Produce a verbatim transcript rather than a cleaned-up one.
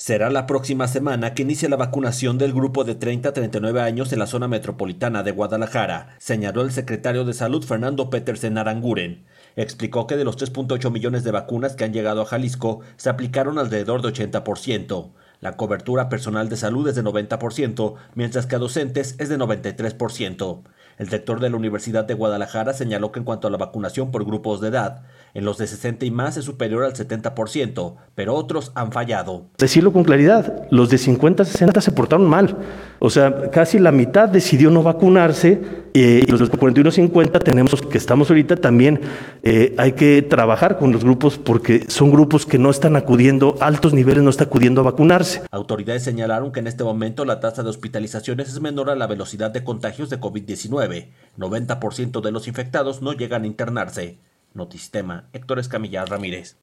Será la próxima semana que inicie la vacunación del grupo de treinta a treinta y nueve años en la zona metropolitana de Guadalajara, señaló el secretario de Salud Fernando Petersen Aranguren. Explicó que de los tres punto ocho millones de vacunas que han llegado a Jalisco, se aplicaron alrededor de ochenta por ciento. La cobertura personal de salud es de noventa por ciento, mientras que a docentes es de noventa y tres por ciento. El rector de la Universidad de Guadalajara señaló que en cuanto a la vacunación por grupos de edad, en los de sesenta y más es superior al setenta por ciento, pero otros han fallado. Decirlo con claridad, los de cincuenta a sesenta se portaron mal. O sea, casi la mitad decidió no vacunarse eh, y los de cuarenta y uno a cincuenta tenemos que estamos ahorita también eh, hay que trabajar con los grupos porque son grupos que no están acudiendo, altos niveles no están acudiendo a vacunarse. Autoridades señalaron que en este momento la tasa de hospitalizaciones es menor a la velocidad de contagios de COVID diecinueve. noventa por ciento de los infectados no llegan a internarse. Notisistema, Héctor Escamilla Ramírez.